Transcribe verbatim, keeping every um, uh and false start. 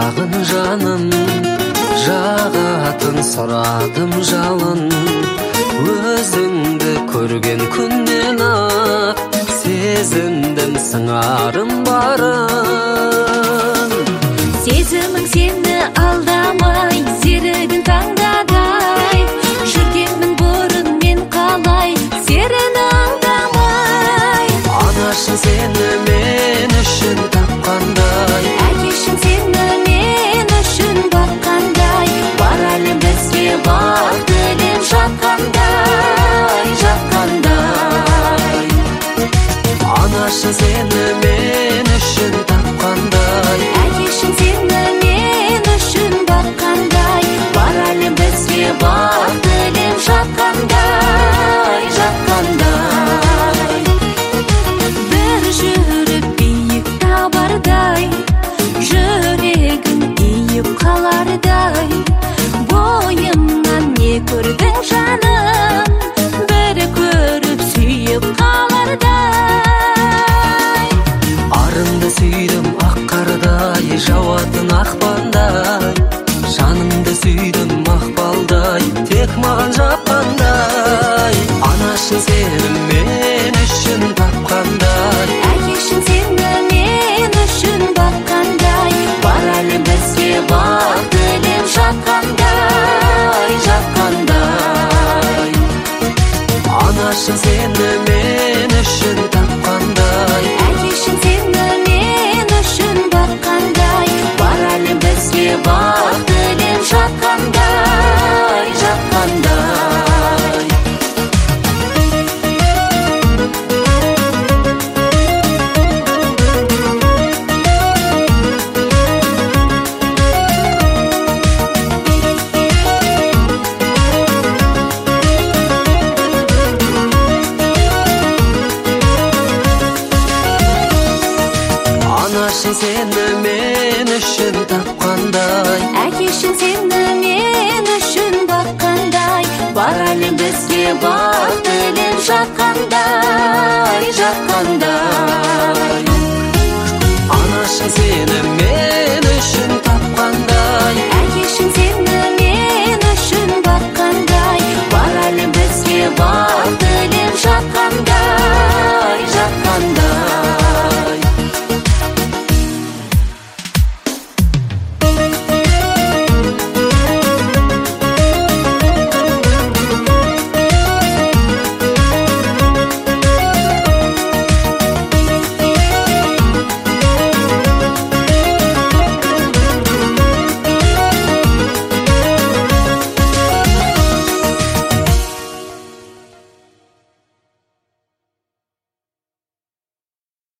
сұрағын жаным, жағатын сұрадым жалын. Өзіңді көрген күннен ақ сезіндім сыңарым барын. Сезімің сені алдамай, серігін таңдадай. Жүргенмін бұрын мен қалай, серіні аңдамай. Анашын сені мен үшін тапқандай, Әкешін сені мен үшін баққандай. Бар әлем бізге бақ тілеп жатқандай, жатқандай. Анашын сені мен үшін тапқандай, Әкешін сені мен үшін баққандай. Бар әлем бізге бақ тілеп жатқандай, жатқандай. Бір жүріп биік табардай, жүрегің иіп қалардай. Бойымнан не көрдің жаным, бір көріп сүйіп қалардай. арыңды сүйдім ақ қардай, жауатын ақпандай. Жаныңды сүйдім мақпалдай, тек маған жапқандай. Анашын сені мен үшін тапқандай, Әкешін сені мен үшін баққандай. Бар әлем бізге бақ тілеп жатқандай, жатқандай. анашын сені мен үшін тапқандай, Әкешін сені мен үшін баққандай. Бар әлем бізге бақ тілеп жатқандай, жатқандай. Анашын сені мен үшін тапқандай, Әкешін сені мен үшін баққандай. Бар әлем бізге бақ тілеп жатқандай.